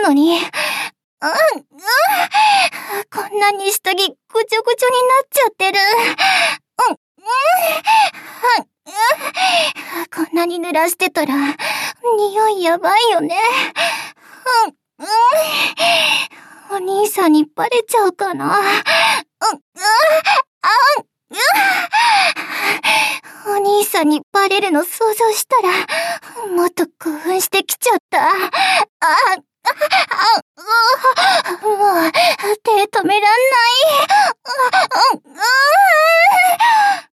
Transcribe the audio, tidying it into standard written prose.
のに。こんなに下着ぐちょぐちょになっちゃってる。こんなに濡らしてたら、匂いやばいよね。お兄さんにバレちゃうかな。お兄さんにバレるの想像したら、もっと興奮してきちゃった。もう、手止めらんない。